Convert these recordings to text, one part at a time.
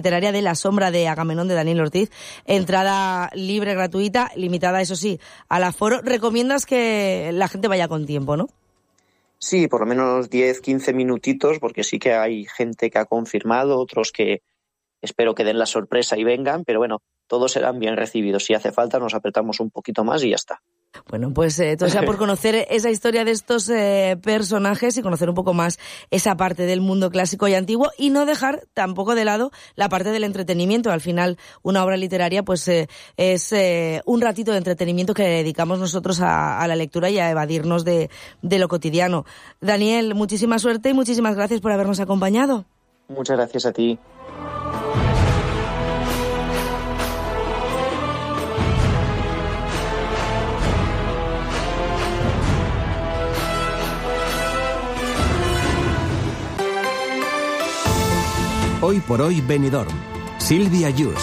literaria de La sombra de Agamenón de Daniel Ortiz. Entrada libre, gratuita, limitada, eso sí, al aforo. Recomiendas que la gente vaya con tiempo, ¿no? Sí, por lo menos 10, 15 minutitos, porque sí que hay gente que ha confirmado, otros que espero que den la sorpresa y vengan, pero bueno, todos serán bien recibidos. Si hace falta, nos apretamos un poquito más y ya está. Bueno, pues todo sea por conocer esa historia de estos personajes y conocer un poco más esa parte del mundo clásico y antiguo, y no dejar tampoco de lado la parte del entretenimiento. Al final, una obra literaria pues es un ratito de entretenimiento que dedicamos nosotros a la lectura y a evadirnos de lo cotidiano. Daniel, muchísima suerte y muchísimas gracias por habernos acompañado. Muchas gracias a ti. Hoy por hoy Benidorm. Sílvia Yus.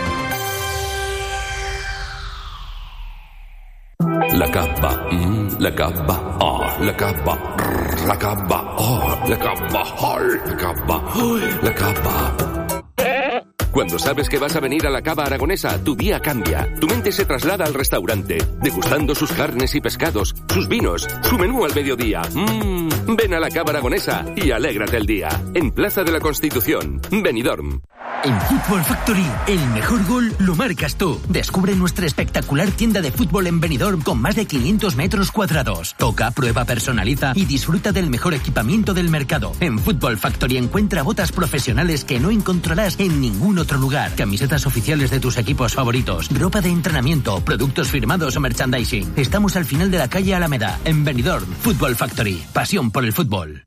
La capa, la capa, la capa, la capa, la capa, la capa, la capa. Cuando sabes que vas a venir a la Cava Aragonesa, tu día cambia. Tu mente se traslada al restaurante, degustando sus carnes y pescados, sus vinos, su menú al mediodía. Ven a la Cava Aragonesa y alégrate el día. En Plaza de la Constitución, Benidorm. En Football Factory, el mejor gol lo marcas tú. Descubre nuestra espectacular tienda de fútbol en Benidorm con más de 500 metros cuadrados. Toca, prueba, personaliza y disfruta del mejor equipamiento del mercado. En Football Factory encuentra botas profesionales que no encontrarás en ningún otro lugar. Camisetas oficiales de tus equipos favoritos, ropa de entrenamiento, productos firmados o merchandising. Estamos al final de la calle Alameda, en Benidorm. Football Factory, pasión por el fútbol.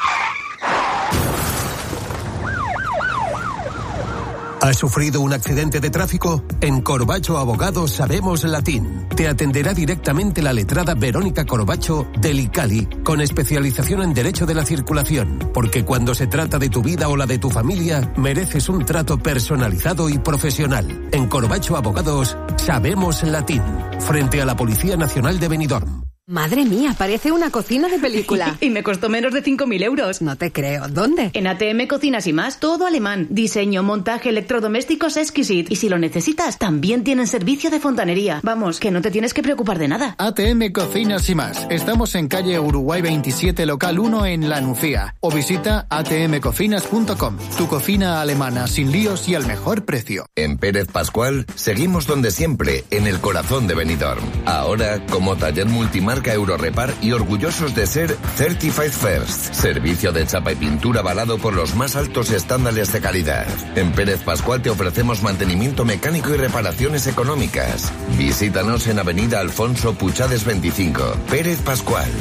¿Has sufrido un accidente de tráfico? En Corbacho Abogados sabemos latín. Te atenderá directamente la letrada Verónica Corbacho del ICALI, con especialización en Derecho de la Circulación. Porque cuando se trata de tu vida o la de tu familia, mereces un trato personalizado y profesional. En Corbacho Abogados sabemos latín. Frente a la Policía Nacional de Benidorm. Madre mía, parece una cocina de película. Y me costó menos de 5.000 euros. No te creo. ¿Dónde? En ATM Cocinas y Más, todo alemán. Diseño, montaje, electrodomésticos exquisite. Y si lo necesitas, también tienen servicio de fontanería. Vamos, que no te tienes que preocupar de nada. ATM Cocinas y Más. Estamos en calle Uruguay 27, local 1 en La Nucía. O visita atmcocinas.com. Tu cocina alemana, sin líos y al mejor precio. En Pérez Pascual, seguimos donde siempre, en el corazón de Benidorm. Ahora, como taller multimarca Eurorepar y orgullosos de ser Certified First, servicio de chapa y pintura avalado por los más altos estándares de calidad. En Pérez Pascual te ofrecemos mantenimiento mecánico y reparaciones económicas. Visítanos en Avenida Alfonso Puchades 25. Pérez Pascual,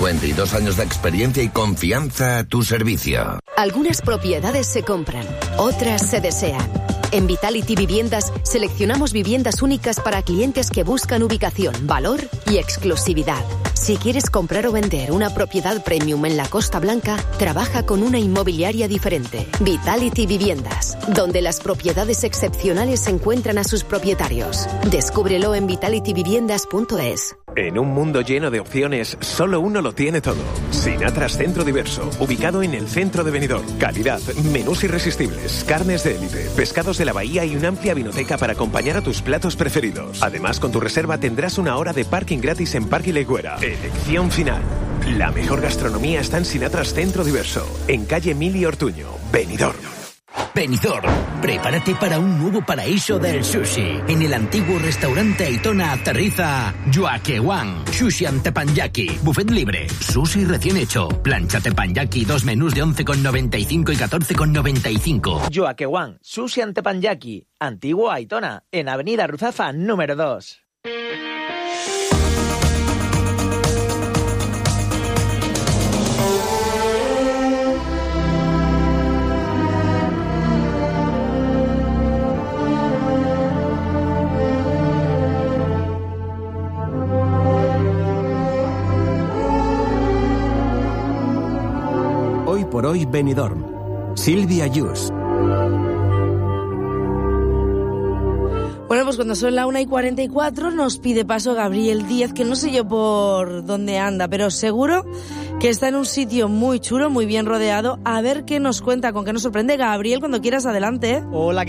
52 años de experiencia y confianza a tu servicio. Algunas propiedades se compran, otras se desean. En Vitality Viviendas seleccionamos viviendas únicas para clientes que buscan ubicación, valor y exclusividad. Si quieres comprar o vender una propiedad premium en la Costa Blanca, trabaja con una inmobiliaria diferente. Vitality Viviendas, donde las propiedades excepcionales encuentran a sus propietarios. Descúbrelo en vitalityviviendas.es. En un mundo lleno de opciones, solo uno lo tiene todo. Sinatras Centro Diverso, ubicado en el centro de Benidorm. Calidad, menús irresistibles, carnes de élite, pescados de la bahía y una amplia vinoteca para acompañar a tus platos preferidos. Además, con tu reserva tendrás una hora de parking gratis en Parque Legüera. Elección final. La mejor gastronomía está en Sinatras Centro Diverso, en calle Mili Ortuño, Benidorm. Benidorm, prepárate para un nuevo paraíso del sushi. En el antiguo restaurante Aitona aterriza Joaquewan, sushi ante teppanyaki, buffet libre, sushi recién hecho, plancha teppanyaki, 2 menús de 11,95 y 14,95. Joaquewan, sushi ante teppanyaki, antiguo Aitona, en Avenida Ruzafa número 2. Hoy por hoy Benidorm. Sílvia Yus. Bueno, pues cuando son la 1:44 nos pide paso Gabriel Díaz, que no sé yo por dónde anda, pero seguro que está en un sitio muy chulo, muy bien rodeado. A ver qué nos cuenta, con qué nos sorprende. Gabriel, cuando quieras, adelante. Hola.